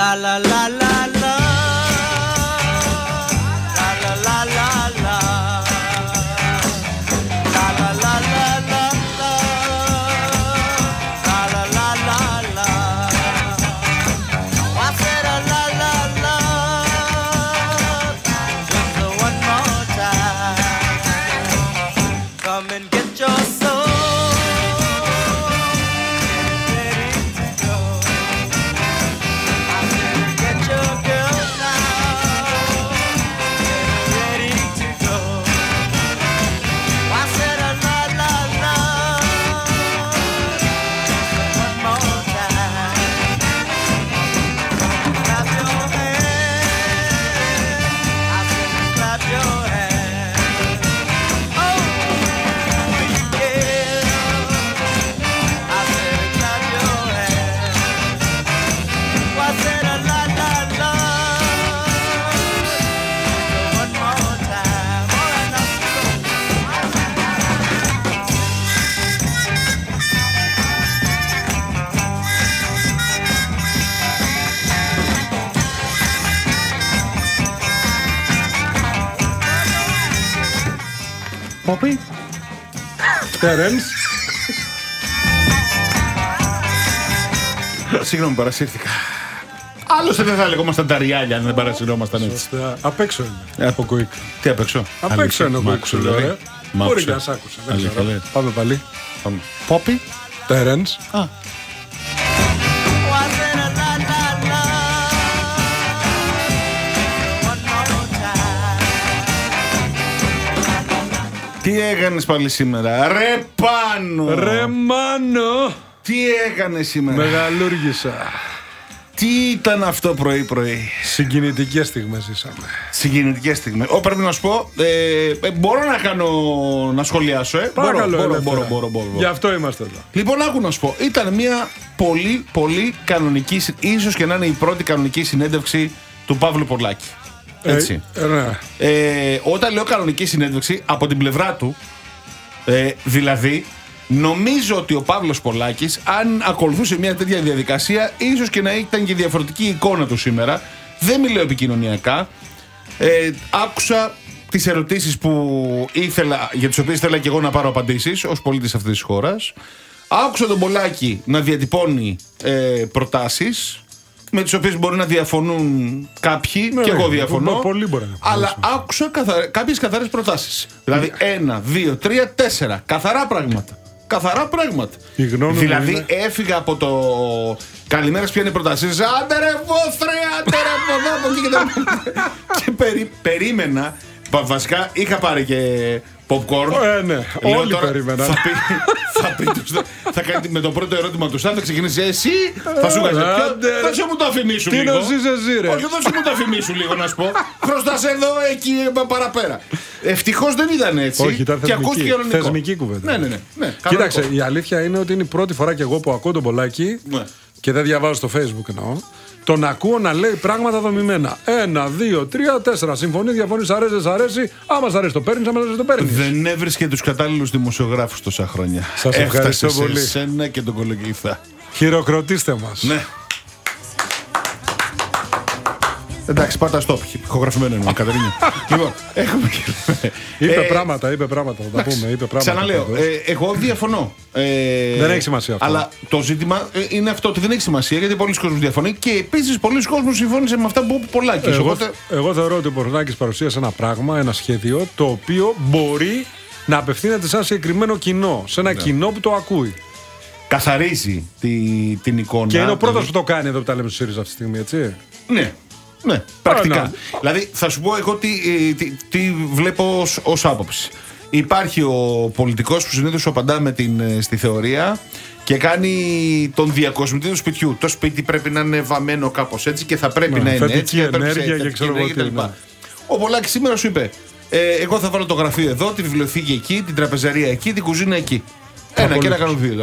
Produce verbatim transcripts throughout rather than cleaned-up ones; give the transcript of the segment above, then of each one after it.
La la la la la. La la la la la. La la la la la. La la la la la. I said a la la la. Just one more time. Come and get your soul. Πόπι. Τέρενς. Συγγνώμη, παρασύρθηκα. Άλλωστε δεν θα λεγόμασταν τα ριάλια αν δεν παρασυρώμασταν έτσι. Σωστά. Απ' έξω είναι. Από Κουίκ. Τι απ' έξω? Απ' έξω είναι ο Κουίκ σου λέω. Μπορεί να σ' άκουσα. Πάμε πάλι. Πόπι. Τέρενς. Α. Τι έκανες πάλι σήμερα? Ρε Πάνο! Ρε Μάνο! Τι έκανες σήμερα? Μεγαλούργησα. Τι ήταν αυτό πρωί-πρωί? Συγκινητικές στιγμές ζήσαμε. Συγκινητικές στιγμές. Ω, πρέπει να σου πω, ε, ε, μπορώ να κάνω, να σχολιάσω, ε. Παρακαλώ, μπορώ, μπορώ, μπορώ, μπορώ, μπορώ, μπορώ. Γι' αυτό είμαστε εδώ. Λοιπόν, άκου να σου πω, ήταν μια πολύ, πολύ κανονική, ίσως και να είναι η πρώτη κανονική συνέντευξη του Παύλου Πολάκη. Έτσι. Ε, ναι. ε, όταν λέω κανονική συνέντευξη, από την πλευρά του, ε, δηλαδή, νομίζω ότι ο Παύλος Πολάκης, αν ακολουθούσε μια τέτοια διαδικασία, ίσως και να ήταν και διαφορετική εικόνα του σήμερα. Δεν μιλάω επικοινωνιακά. Ε, άκουσα τις ερωτήσεις που ήθελα, για τις οποίες ήθελα και εγώ να πάρω απαντήσεις ως πολίτης αυτής της χώρας. Άκουσα τον Πολάκη να διατυπώνει ε, προτάσεις, με τις οποίες μπορεί να διαφωνούν κάποιοι, ναι, και εγώ διαφωνώ. Πολύ μπορεί να αλλά άκουσα καθα... κάποιες καθαρές προτάσεις. Δηλαδή, ένα, δύο, τρία, τέσσερα. Καθαρά πράγματα. Καθαρά πράγματα. Δηλαδή, είναι... έφυγα από το. Καλημέρα, ποια είναι η προτάση? Άντε ρε βόθρε, άντε ρε και, και περί... περίμενα. Βασικά, είχα πάρει και popcorn. Ε, ναι, λέω, όλοι τώρα, περίμεναν. Θα, πει, θα, πει, θα, θα κάνει με το πρώτο ερώτημα του Σαν, θα ξεκινήσει εσύ, θα σου κάνει. Δώσε μου το αφημίσου τι λίγο. Τι νοσείς εσύ ρε? Όχι, δώσε μου το αφημίσου λίγο να σου πω. Χρωστάς εδώ, εκεί, παραπέρα. Ευτυχώς δεν ήταν έτσι. Όχι, ήταν και θεσμική, θεσμική κουβέντα. Ναι, ναι, ναι, ναι. Κοίταξε, η αλήθεια είναι ότι είναι η πρώτη φορά και εγώ που ακούω τον Πολάκη, ναι, και δεν διαβάζω στο Facebook εννοώ, τον ακούω να λέει πράγματα δομημένα. Ένα, δύο, τρία, τέσσερα. Συμφωνεί, διαφωνεί, σ' αρέσει, δεν σ' αρέσει. Άμα σ' αρέσει το παίρνει, άμα σ' αρέσει το παίρνει. Δεν έβρισκε τους κατάλληλους δημοσιογράφους τόσα χρόνια. Σας ευχαριστώ πολύ. Σε σένα και τον Κολογγιθά. Χειροκροτήστε μας. Ναι. Εντάξει, πάτα stop. Ηχογραφημένο είναι, Κατερίνια. Λοιπόν, έχουμε και. Είπε ε, πράγματα, είπε πράγματα. Θα τα πούμε. Είπε πράγματα. Ξαναλέω, ε, εγώ διαφωνώ. Ε, δεν έχει σημασία αυτό. Αλλά το ζήτημα είναι αυτό, ότι δεν έχει σημασία, γιατί πολλοί κόσμοι διαφωνεί και επίσης πολλοί κόσμοι συμφώνησε με αυτά που είπε Πολάκης. Εγώ, οπότε... εγώ θεωρώ ότι ο Πολάκης παρουσίασε ένα πράγμα, ένα σχέδιο, το οποίο μπορεί να απευθύνεται σε ένα συγκεκριμένο κοινό. Σε ένα, ναι, κοινό που το ακούει. Καθαρίζει τη, την εικόνα. Και είναι ο πρώτος που το κάνει εδώ που τα λέμε στο ΣΥΡΙΖΑ αυτή τη στιγμή, έτσι. Ναι. Ναι, πρακτικά. Α, δηλαδή, θα σου πω εγώ τι, τι, τι βλέπω ως, ως άποψη. Υπάρχει ο πολιτικός που συνήθως απαντά με την, στη θεωρία και κάνει τον διακοσμητή του σπιτιού. Το σπίτι πρέπει να είναι βαμμένο κάπως έτσι και θα πρέπει, ναι, να είναι έτσι. Και ενέργεια και ξέρω εγώ τι. Ο Πολάκης σήμερα σου είπε, ε, εγώ θα βάλω το γραφείο εδώ, τη βιβλιοθήκη εκεί, την τραπεζαρία εκεί, την κουζίνα εκεί. Ένα και ένα κάνω δύο τώρα.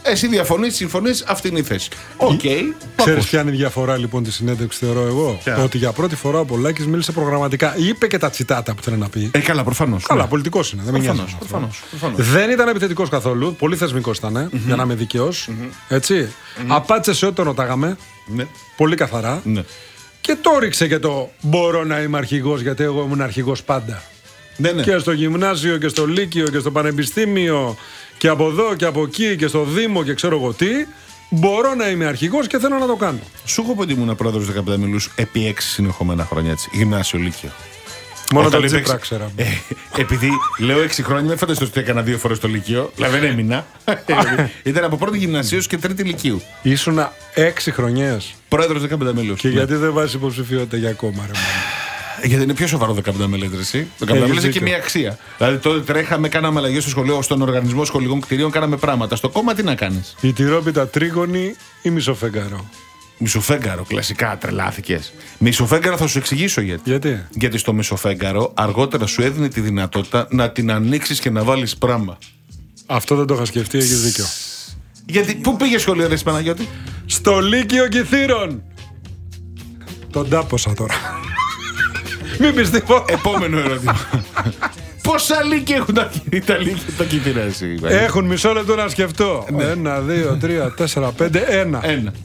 Εσύ διαφωνείς, συμφωνείς, αυτή είναι η θέση. Οκ. Okay, ξέρεις ποια είναι η διαφορά λοιπόν τη συνέντευξη, θεωρώ εγώ? Yeah. Ότι για πρώτη φορά ο Πολάκης μίλησε προγραμματικά. Είπε και τα τσιτάτα που θέλει να πει. Ε, καλά, προφανώς. Καλά, ναι. πολιτικός είναι. Δεν με νοιάζει. Προφανώς, προφανώς. Δεν ήταν επιθετικός καθόλου. Πολύ θεσμικός ήταν, mm-hmm. για να είμαι δικαίος. Mm-hmm. Έτσι. Mm-hmm. Απάντησε σε ό,τι τον ρωτάγαμε. Ναι. Πολύ καθαρά. Ναι. Και το ρίξε και το μπορώ να είμαι αρχηγός, γιατί εγώ ήμουν αρχηγός πάντα. Ναι, ναι. Και στο γυμνάσιο και στο λύκειο και στο πανεπιστήμιο και από εδώ και από εκεί και στο Δήμο και ξέρω εγώ τι. Μπορώ να είμαι αρχηγός και θέλω να το κάνω. Σου έχω πει ότι ήμουν πρόεδρος δεκαπέντε μιλούς επί έξι συνεχόμενα χρόνια, έτσι. Γυμνάσιο, λύκειο. Μόνο το Τσίπρα ξέραμε. Ε, επειδή λέω έξι χρόνια, δεν φανταστείτε ότι έκανα δύο φορές το λύκειο. Δηλαδή δεν έμεινα. Ήταν από πρώτη γυμνασίου και τρίτη λυκείου. Ήσουνα έξι χρονιές. Πρόεδρος δεκαπέντε μιλούς. Και ναι. γιατί δεν βάζεις υποψηφιότητα για κόμμα, ρε μόνο. Γιατί είναι πιο σοβαρό δεκαπέντε μελέτρες, εσύ. δεκαπέντε μελέτρες έχει και μία αξία. Δηλαδή τότε τρέχαμε, κάναμε αλλαγές στο σχολείο, στον οργανισμό σχολικών κτηρίων, κάναμε πράγματα. Στο κόμμα τι να κάνεις? Η τυρόπιτα τρίγωνη ή μισοφέγγαρο? Μισοφέγγαρο, κλασικά, τρελάθηκες. Μισοφέγγαρο θα σου εξηγήσω γιατί. Γιατί? Γιατί στο μισοφέγγαρο αργότερα σου έδινε τη δυνατότητα να την ανοίξεις και να βάλεις πράμα. Αυτό δεν το είχα σκεφτεί, έχεις δίκιο. Γιατί, πού πήγε σχολείο, ρε Παναγιώτη? Στο Λύκειο Κιθήρων. Τον τάποσα τώρα. Μην πεις τίποτα. Επόμενο ερώτημα. Πόσα λύκεια έχουν τα, τα λύκεια τα Κιθήρα, εσύ? Έχουν μισό λεπτό να σκεφτώ. Ναι. Ένα, δύο, τρία, τέσσερα, πέντε, ένα. Ένα.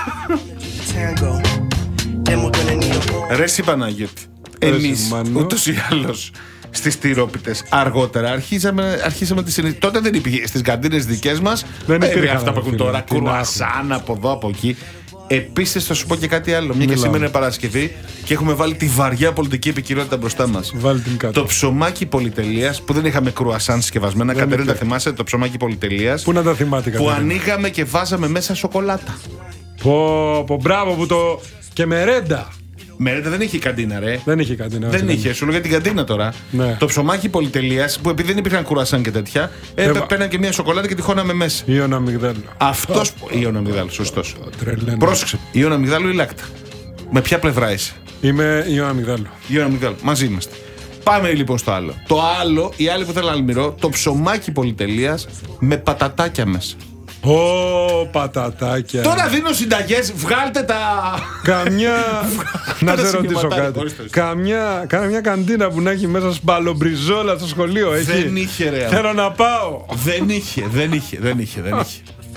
Ρε εσύ Παναγιώτη, εμείς ούτως ή άλλως στις τυρόπιτες αργότερα αρχίσαμε, αρχίσαμε τις συνήθειες. Τότε δεν υπήρχε στις καντίνες δικές μας. Δεν υπήρχαν αυτά που έχουν τώρα, κρουασάν από εδώ από εκεί. Επίσης θα σου πω και κάτι άλλο. Μια και σήμερα είναι Παρασκευή και έχουμε βάλει τη βαριά πολιτική επικαιρότητα μπροστά μας. Το ψωμάκι πολυτελείας που δεν είχαμε κρουασάν συσκευασμένα. Κατερίνα, θυμάσαι το ψωμάκι πολυτελείας? Πού να τα θυμάται, που ανοίγαμε και βάζαμε μέσα σοκολάτα. Πω, πω, μπράβο που το. Και μερέντα. Μερέντα δεν είχε καντίνα, ρε. Δεν είχε καντίνα. Δεν είχε, δεν. Σου λέω για την καντίνα τώρα. Ναι. Το ψωμάκι πολυτελείας που επειδή δεν υπήρχαν κουρασάν και τέτοια, ε, ε, παίρναμε και μια σοκολάτα και τη χώναμε μέσα. Ιωνα αμυγδάλου. Αυτός. Ιωνα αμυγδάλου, σωστός. Πρόσεξε. Ιωνα αμυγδάλου ή λάκτα? Με ποια πλευρά είσαι? Είμαι Ιωνα αμυγδάλου. Ιωνα αμυγδάλου. Μαζί είμαστε. Πάμε λοιπόν στο άλλο. Το άλλο, η άλλη που θέλω να αλμυρώ, το ψωμάκι πολυτελείας με πατατάκια μέσα. Ω, πατατάκια. Τώρα δίνω συνταγές, βγάλτε τα. Καμιά. Να σε ρωτήσω κάτι. Καμιά, καμιά καντίνα που να έχει μέσα σπαλομπριζόλα στο σχολείο έχει? Δεν είχε, ρε. Θέλω να πάω. Δεν είχε, δεν είχε, δεν είχε, δεν είχε.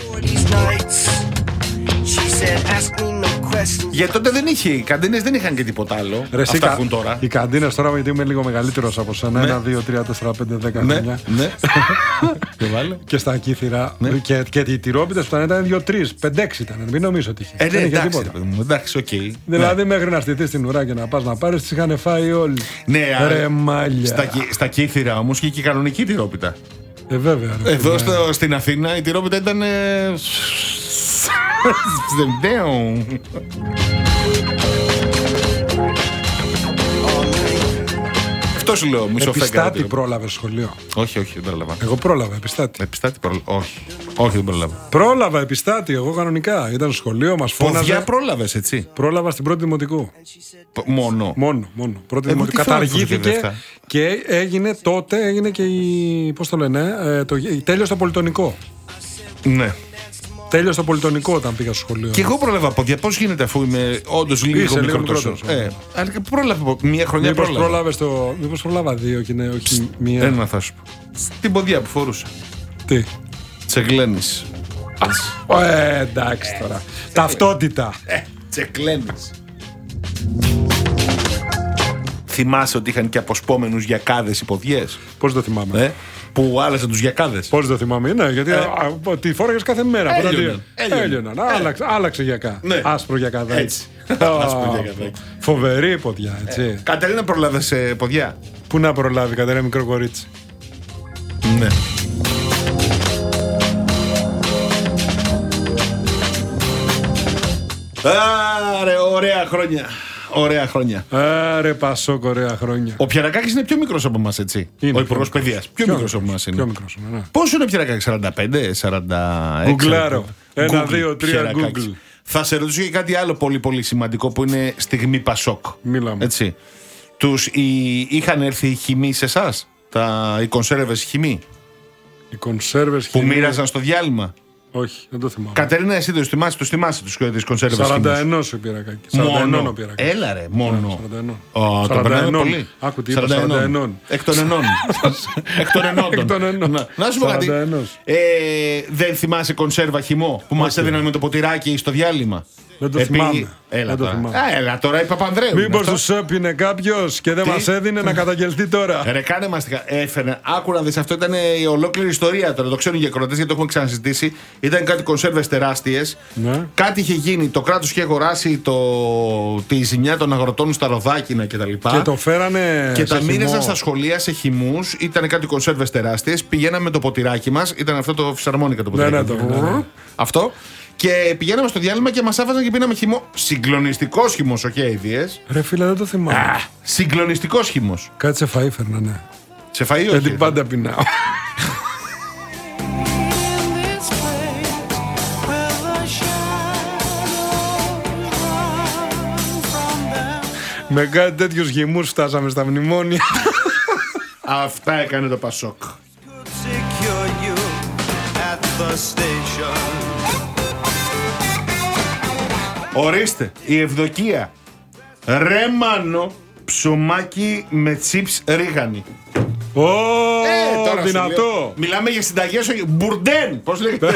Γιατί τότε δεν είχε, οι καντίνες δεν είχαν και τίποτα άλλο. Ρε, αυτά έχουν τώρα. Οι καντίνες τώρα, γιατί είμαι λίγο μεγαλύτερος από σένα, ναι. ένα, δύο, τρία, τέσσερα, πέντε, δέκα ναι, χρόνια. Ναι. και, βάλε. Και στα Κύθυρα. Ναι. Και, και οι τυρόπιτες που ήταν δύο τρία, πέντε έξι ήταν. Μην νομίζω ότι είχε. Ε, ναι, δεν είχε εντάξει, τίποτα. μου, εντάξει, okay. Δηλαδή ναι. μέχρι να στηθεί στην ουρά και να πας να πάρεις, τις είχαν φάει όλοι. Ναι, ρε μάλια. Στα, στα Κύθυρα όμως και η κανονική τυρόπιτα. Ε, βέβαια. Ρε, εδώ ναι. στο, στην Αθήνα η τυρόπιτα ήταν. Ε... Αυτό σου λέω, μισό φέγγαρο. Επιστάτη πρόλαβε σχολείο? Όχι, όχι, δεν πρόλαβα. Εγώ πρόλαβα επιστάτη. Επιστάτη πρόλαβα. Όχι, όχι, δεν πρόλαβα. Πρόλαβα επιστάτη, εγώ κανονικά. Ήταν στο σχολείο, μας φώναζε. Ποδιά πρόλαβες, έτσι? Πρόλαβα στην πρώτη δημοτικού. Μόνο. Μόνο, μόνο. Πρώτη ε, δημοτικού. Καταργήθηκε και έγινε τότε, έγινε και η. Πώς το λένε, ε, το, η τέλειο στο πολυτονικό. Ναι. Τέλειο στο πολυτονικό όταν πήγα στο σχολείο. Και εγώ πρόλαβα ποδιά. Πώς γίνεται αφού είμαι όντως λίγο μικρότερος? Ε, αλλά πρόλαβα μία χρονιά. Μήπως πρόλαβες το. Μήπως πρόλαβα δύο και είναι όχι μία. Ένα θα σου πω. Την ποδιά που φορούσα. Τι? Τσεγκλένης. Ε, εντάξει τώρα. Ταυτότητα. Ε, Τσεγκλένης. Θυμάσαι ότι είχαν και αποσπόμενους γιακάδες οι ποδιές? Πώς το θυμάμαι? Ε, που άλλαζαν τους γιακάδες. Πώς το θυμάμαι? Ναι, γιατί ε. α, α, τη φόραγες κάθε μέρα. Έλειωναν. Έλειωναν. Άλλαξε, άλλαξε γιακά. Ναι. Άσπρο γιακαδάκι. Έτσι. Άσπρο γιακαδάκι. Φοβερή ποδιά, έτσι. Ε. Κατερίνα, προλάβες ε, ποδιά? Πού να προλάβει, Κατερίνα, μικρό κορίτσι. Ναι. Άρε, ωραία χρόνια. Ωραία χρόνια. Άρε, Πασόκ, ωραία χρόνια. Ο Πιερακάκης είναι πιο μικρός από εμάς, έτσι. Είναι, ο υπουργός παιδείας. Πιο, πιο μικρός από εμάς είναι. Πιο μικρός, ναι. Πόσο είναι ο Πιερακάκης, σαράντα πέντε, σαράντα έξι? Γκουγκλάρω. Ένα, δύο, τρία, Google. Θα σε ρωτήσω και κάτι άλλο πολύ πολύ σημαντικό που είναι στιγμή Πασόκ. Μίλαμε. Έτσι. Τους, οι, είχαν έρθει οι χυμοί σε εσάς, τα, οι κονσέρβες χυμοί. Οι κονσέρβες που χυμοί. μοίραζαν στο διάλειμμα. Όχι, δεν το θυμάμαι. Κατερίνα, εσύ το θυμάσαι, το θυμάσαι τις κονσέρβες. σαράντα ένα ο πυρακάκι. Μόνο. Ο πυρακάκι. Έλα ρε, μόνο. σαράντα ένα. Oh, το περνάμε πολύ. Άκου τι είπα, σαράντα ένα. Εκ των ενών. Εκ των ενών. Να σου πω κάτι. Ε, δεν θυμάσαι κονσέρβα χυμό που μας έδιναν με το ποτηράκι στο διάλειμμα? Δεν το θυμάμαι. Έλα, δεν το τώρα. θυμάμαι. Α, έλα τώρα η Παπανδρέου. Μήπως τους έπινε κάποιος και δεν μας έδινε να καταγγελθεί τώρα. Ρε, κάνε μαστικά. Έφερε. Άκου να δεις, αυτό ήταν η ολόκληρη ιστορία τώρα. Το ξέρουν οι ακροατές γιατί το έχουμε ξανασυζητήσει. Ήταν κάτι κονσέρβες τεράστιες. Ναι. Κάτι είχε γίνει. Το κράτος είχε αγοράσει το... τη ζημιά των αγροτών στα ροδάκινα κτλ. Και, και το φέρανε. Και τα χυμό. μοίραζαν στα σχολεία σε χυμούς. Ήταν κάτι κονσέρβες τεράστιες. Πηγαίναμε με το ποτηράκι μας. Ήταν αυτό το φυσαρμόνικα το ποτηράκι. Ναι, ναι, το, ναι, ναι. Αυτό. Και πηγαίναμε στο διάλειμμα και μας άφαζαν και πίναμε χυμό. Συγκλονιστικός χυμός, όχι αηδίες. Ρε φίλε, δεν το θυμάμαι. Α, συγκλονιστικός χυμός. Κάτι σε φαΐ φέρνα, ναι. Σε φαΐ, όχι. Γιατί πάντα πεινάω. Με κάτι τέτοιους χυμούς φτάσαμε στα μνημόνια. Αυτά έκανε το Πασόκ. Ορίστε, η Ευδοκία. Ρε μάνο, ψωμάκι με τσίπς ρίγανη. Ω, Ε, τώρα σου δυνατό. λέω. Μιλάμε για συνταγές, όχι. Μπουρντέν. Πώς λέγεται?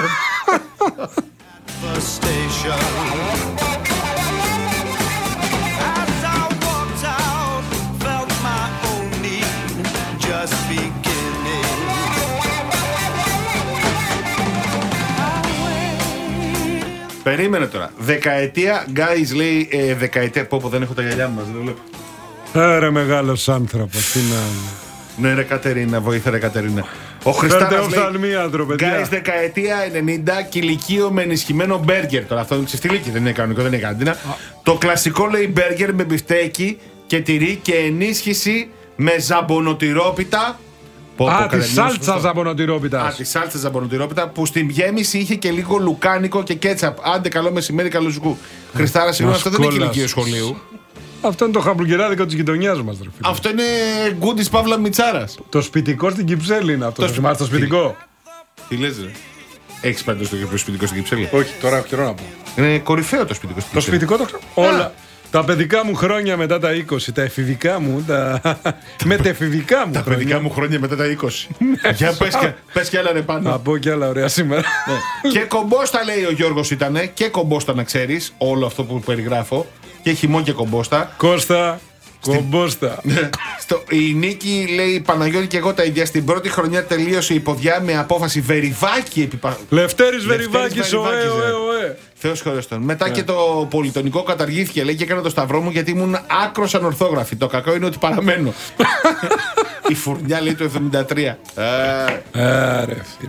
Περίμενε τώρα. Δεκαετία, guys λέει ε, δεκαετία. Πω πω δεν έχω τα γυαλιά μου, δεν βλέπω. Άρε μεγάλος άνθρωπος, τι να... Ναι ρε Κατερίνα, βοήθεια ρε Κατερίνα. Ο Φέρτε Χριστάρας λέει, οφθαλμίατρο, παιδιά. guys, δεκαετία ενενήντα, κηλικείο με ενισχυμένο μπέργκερ. Τώρα αυτό είναι ξεφτιλίκι, δεν είναι κανονικό, δεν είναι κάντινα. Το κλασικό λέει μπέργκερ με μπιφτέκι και τυρί και ενίσχυση με ζαμπονοτυρόπιτα. Πω, Α, πω, τη σάλτσα ζαμπονοτυρόπιτας. Α, τη σάλτσα ζαμπονοτυρόπιτα που στην γέμιση είχε και λίγο λουκάνικο και κέτσαπ. Άντε, καλό μεσημέρι, καλό ζουκού. Χριστάρα, συγγνώμη, αυτό δεν είναι κηλικείο σχολείου. Αυτό είναι το χαμπουργκεράδικο της γειτονιάς μας, ρε φίλε. Αυτό είναι γκούντις Παύλα Μιτσάρας. Το σπιτικό στην Κυψέλη είναι αυτό. Το Το θυμάστε το σπιτικό. Τι λες, ρε? Έχεις πάντως το σπιτικό στην Κυψέλη? Όχι, τώρα έχω καιρό να πω. Είναι κορυφαίο το σπιτικό στην Το Κυψέλη. σπιτικό το ξέρω. Όλα. Τα παιδικά μου χρόνια μετά τα είκοσι, τα εφηβικά μου, τα μετεφηβικά μου. Τα παιδικά μου χρόνια μετά τα είκοσι. Για πες και, πες και άλλα ρε πάνω. Να πω κι άλλα ωραία σήμερα. Ναι. Και κομπόστα λέει ο Γιώργος ήτανε. Και κομπόστα να ξέρεις όλο αυτό που περιγράφω. Και χυμό και κομπόστα. Κώστα, κομπόστα. Στο, η Νίκη λέει Παναγιώτη και εγώ τα ίδια. Στην πρώτη χρονιά τελείωσε η ποδιά με απόφαση Βεριβάκη επί πα... Λευτέρης Βεριβάκης, ωε, ωε, ωε. Θεός χωρέστον. Μετά και το πολυτονικό καταργήθηκε λέει και έκανα το σταυρό μου γιατί ήμουν άκρος ανορθόγραφη. Το κακό είναι ότι παραμένω. Η φουρνιά λέει το εβδομήντα τρία. Άρε φίλε.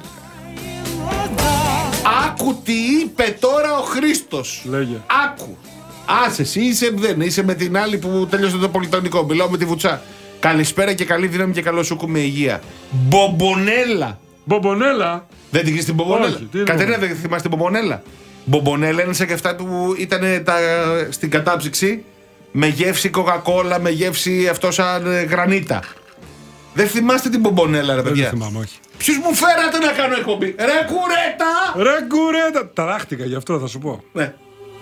Άκου τι είπε τώρα ο Χρήστος. Λέγε. Άκου. Άσε, εσύ είσαι, δεν είσαι με την άλλη που τέλειωσε το πολυτονικό. Μιλάω με τη Βουτσά. Καλησπέρα και καλή δύναμη και καλό σου με υγεία. Μπομπονέλα. Μπομπονέλα. Δεν την ξέρεις την Μπομπονέλα? Όχι, τι είναι Κατερίνα, Μπομπονέλα? δεν θυμάστε την Μπομπονέλα? Μπομπονέλα είναι σε και αυτά που ήταν τα, στην κατάψυξη με γεύση κοκακόλα, με γεύση αυτό σαν ε, γρανίτα. Δεν θυμάστε την Μπομπονέλα, ρε παιδιά? Δεν θυμάμαι, όχι. Ποιους μου φέρατε να κάνω εκπομπή? Ρε κουρέτα! Ρε κουρέτα. Ταράχτηκα γι' αυτό θα σου πω. Ναι.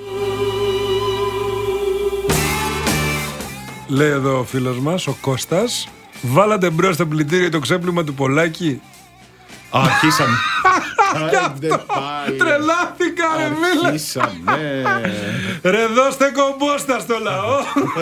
Λέει εδώ ο φίλος μας, ο Κώστας, βάλατε μπρος στο πλυντήριο το ξέπλυμα του Πολάκη. Α, αρχίσαμε. Κι αυτό. Τρελάθηκα, ρε φίλε. Αρχίσαμε. Ρε δώστε κομπόστα στο λαό.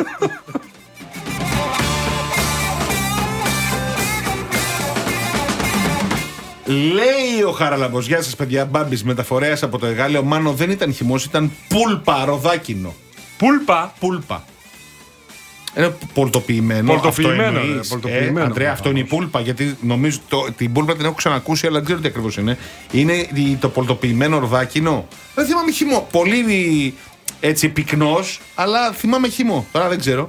Λέει ο Χαραλαμπός, γεια σας παιδιά, Μπάμπης μεταφορέας από το Εγάλεο. Μάνο δεν ήταν χυμός, ήταν πούλπα ροδάκινο. Πούλπα. Πούλπα. Είναι πολτοποιημένο. Πολτοποιημένο, αυτό ρε, εννοείς. πολτοποιημένο, Ε, Αντρέα, ρε, αυτό είναι η πούλπα. Γιατί νομίζω το, την πούλπα την έχω ξανακούσει, αλλά δεν ξέρω τι ακριβώς είναι. Είναι η- το πολτοποιημένο ροδάκινο. Δεν θυμάμαι χυμό. Πολύ έτσι πυκνός, αλλά θυμάμαι χυμό. Τώρα δεν ξέρω.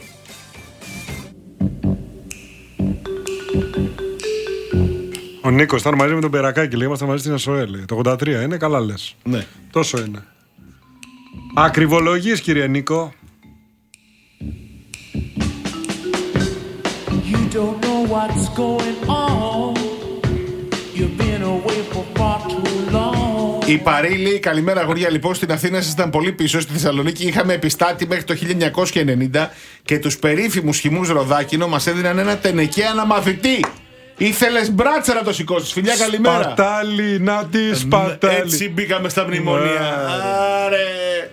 Ο Νίκος ήταν μαζί με τον Περακάκη, λέει, ήμασταν μαζί στην ΕΣΟΕ, λέει. Το ογδόντα τρία είναι, καλά λες. Ναι. Τόσο είναι. Ακριβολογείς, κύριε Νίκο. You don't know what's going on. You've been away for far too long. Η Παρίλη, καλημέρα αγόρια. Λοιπόν, στην Αθήνα ήσασταν πολύ πίσω. Στη Θεσσαλονίκη είχαμε επιστάτη μέχρι το χίλια εννιακόσια ενενήντα και τους περίφημους χυμούς Ροδάκινο μας έδιναν ένα τενεκέ αναμαθητή. Ήθελες μπράτσα να το σηκώσεις. Φιλιά, καλημέρα. Σπατάλη, να τη σπατάλη. Έτσι μπήκαμε στα μνημόνια. Άρε.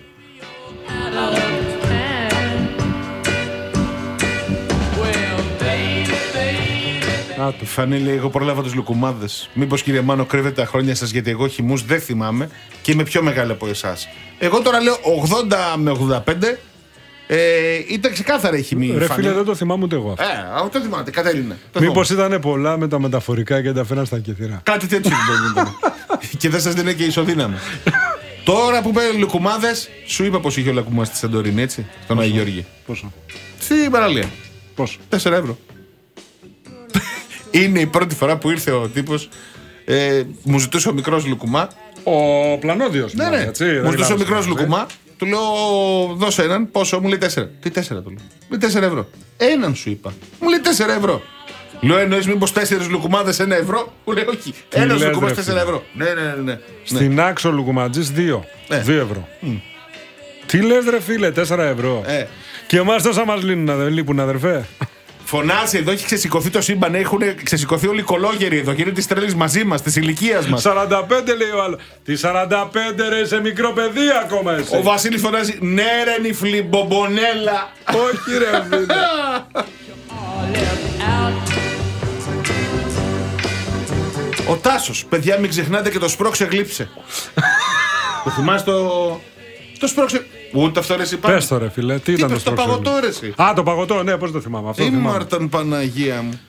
Να το. Φανή λέει: εγώ προλάβα τους λουκουμάδες. Μήπως κύριε Μάνο κρύβετε τα χρόνια σας, γιατί εγώ χυμούς δεν θυμάμαι και είμαι πιο μεγάλη από εσάς. Εγώ τώρα λέω ογδόντα με ογδόντα πέντε. Ε, ήταν ξεκάθαρα η χυμή. Ρε Φανή. φίλε, δεν το θυμάμαι ούτε εγώ αυτό. Ε, αυτό θυμάται, Κατερίνα. Μήπως ήταν πολλά με τα μεταφορικά και τα φέραν στα κεφυρά. Κάτι τέτοιο δεν και δεν σας δίνει και ισοδύναμη. Τώρα που πήρε λουκουμάδες, σου είπα πως είχε ο λουκουμάς στη Σαντορίνη, έτσι. Στον Άγιο Γεώργη. Πόσο? Στην παραλία. Πόσο? τέσσερα ευρώ. Είναι η πρώτη φορά που ήρθε ο τύπος. Ε, μου ζητούσε ο μικρός λουκουμά. Ο Πλανόδιος. Ναι, ναι. Έτσι, μου ζητούσε ο μικρός λουκουμά. Του λέω, δώσε έναν. Πόσο? Μου λέει τέσσερα. Τι τέσσερα του λέω? Μου λέει τέσσερα ευρώ. Έναν σου είπα. Μου λέει τέσσερα ευρώ. Λέω, εννοείς μήπως τέσσερις λουκουμάδες ένα ευρώ? Μου λέει, όχι. Ένας λουκουμάς τέσσερα ευρώ. Ναι, ναι, ναι, ναι. Στην Άξο Λουκουματζής δύο. Ε. δύο ευρώ. Mm. Τι λες ρε φίλε, τέσσερα ευρώ. Ε. Και εμάς τόσα μας λύνουν, λείπουν αδερφέ. Φωνάζει εδώ, έχει ξεσηκωθεί το σύμπαν. Έχουν ξεσηκωθεί όλοι οι κολόγεροι εδώ. Γίνεται τη τρέλη μαζί μας, τη ηλικία μας. σαράντα πέντε λέει ο άλλος. Τι σαράντα πέντε ρε, σε μικρό παιδί ακόμα εσύ. Ο Βασίλης φωνάζει, ναι ρε νυφλή μπομπονέλα. Όχι ρε φίλε. Ο Τάσος, παιδιά μην ξεχνάτε και το σπρώξε γλύψε. Το θυμάσαι το... Το σπρώξε... Ούτε αυτό ρε εσύ πάμε. Πες το ρε φίλε, τι, Τι ήταν πες, το το σπρώξε. παγωτό ρε εσύ. Α, το παγωτό, ναι, πώς το θυμάμαι. Αυτό το θυμάμαι. Ήμαρταν Παναγία μου.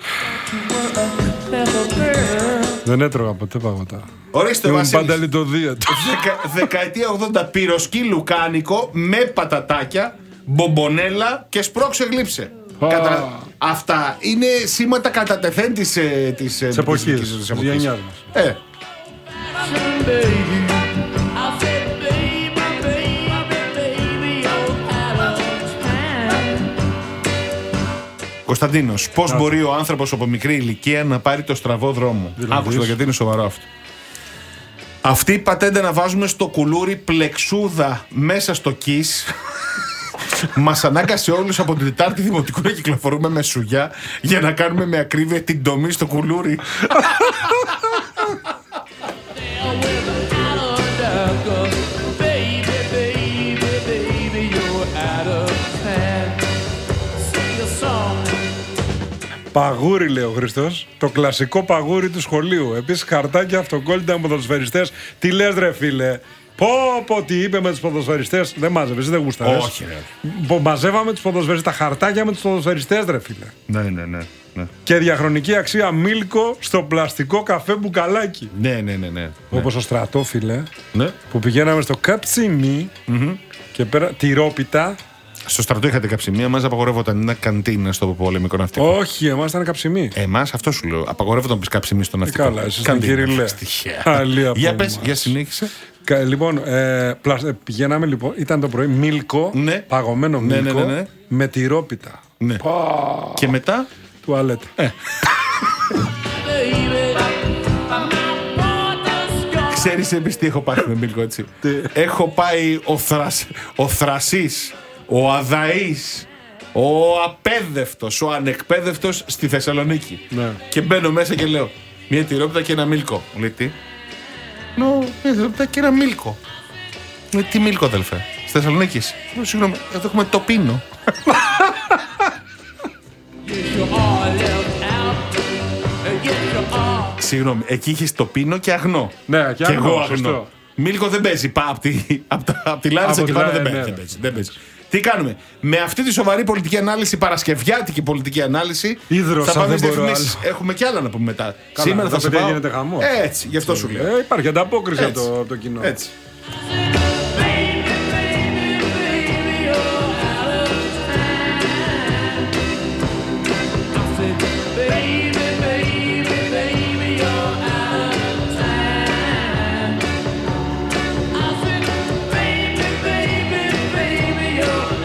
Δεν έτρωγα ποτέ παγωτά. Ορίστε Ήμουν Βασίλης. πάντα λιτοδίαιτο. Δεκα, δεκαετία ογδόντα πυροσκή λουκάνικο με πατατάκια, μπομπονέλα και σπρώξε γλύψε. Α. Κατα... Αυτά είναι σήματα κατά τεθέν της, ε, της, ε, Σε εποχής, της- της της εποχής. γενιάς μας. Ε, Κωνσταντίνος, πώς μπορεί ο άνθρωπος από μικρή ηλικία να πάρει το στραβό δρόμο? Δηλαδή. Άκουσα το, γιατί είναι σοβαρό αυτό. Αυτή η πατέντα να βάζουμε στο κουλούρι πλεξούδα μέσα στο κις μας ανάγκασε όλους από την Τετάρτη Δημοτικού να κυκλοφορούμε με σουγιά για να κάνουμε με ακρίβεια την τομή στο κουλούρι. Παγούρι λέει ο Χριστός. Το κλασικό παγούρι του σχολείου. Επίσης χαρτάκια, αυτοκόλλητα με ποδοσφαιριστές. Τι λες ρε φίλε? Πω πω τι είπε με τους ποδοσφαιριστές. Δεν μάζευε, εσύ δεν γούσταρες. Όχι, ρε. Πο- Μαζεύαμε τους ποδοσφαιριστές, τα χαρτάκια με τους ποδοσφαιριστές ρε φίλε. Ναι, ναι, ναι. ναι. Και διαχρονική αξία μίλκο στο πλαστικό καφέ μπουκαλάκι. Ναι, ναι, ναι, ναι. Όπως ο στρατό φίλε, Ναι. που πηγαίναμε στο καψιμί και πέρα τυρόπιτα. Στο στρατό είχατε καψιμία, μας απαγορεύονταν ένα καντίνα στο πολεμικό ναυτικό. Όχι, εμάς ήταν καψιμί. Εμάς αυτό σου λέω. Απαγορεύονταν να πεις καψιμί στο ναυτικό. καλά, εσύ στην Καντίνα. Κυριλέ. Τυχαία. Άλλη Για απόγευμα. πες, για συνέχισε. Κα- Λοιπόν, ε, πλασ- ε, πηγαίναμε λοιπόν, ήταν το πρωί μίλκο, Ναι. παγωμένο Ναι, ναι, μίλκο, ναι, ναι. με τυρόπιτα. Ναι. Και μετά. Τουαλέτα. Ξέρεις εμείς τι έχω πάει με Μίλκο, έτσι? Έχω πάει ο, θρασ, ο Θρασής, ο Αδαής, ο Απέδευτος, ο Ανεκπαίδευτος στη Θεσσαλονίκη. Ναι. Και μπαίνω μέσα και λέω, μια τυρόπιτα και ένα Μίλκο. Μου λέει τι? Λέω, μια τυρόπιτα και ένα Μίλκο. Μου λέει, τι Μίλκο αδελφέ? Στη Θεσσαλονίκη. Λέω, συγγνώμη, εδώ έχουμε τοπίνο. Συγγνώμη, εκεί είχε τοπίνο και αγνό. Ναι, και αγνό, εγώ σωστό. Μίλκο δεν παίζει. Πά, απ' τη, απ' τα- απ' τη Λάρισα Από και τη πάνω Λά- δεν ναι, παίζει, ναι. δεν παίζει, δεν παίζει. Τι κάνουμε? Με αυτή τη σοβαρή πολιτική ανάλυση, παρασκευιάτικη πολιτική ανάλυση, Ίδρωσα, θα πάμε δεν στις μπορώ διαφημίσεις. Έχουμε κι άλλα να πούμε μετά. Καλά, Σήμερα εδώ, θα σε παιδιά, πάω. γίνεται χαμός. Έτσι, γι' αυτό σου λέω. Ε, υπάρχει ανταπόκριση από Έτσι. το, από το κοινό. Έτσι.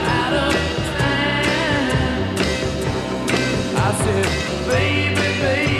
Baby, baby,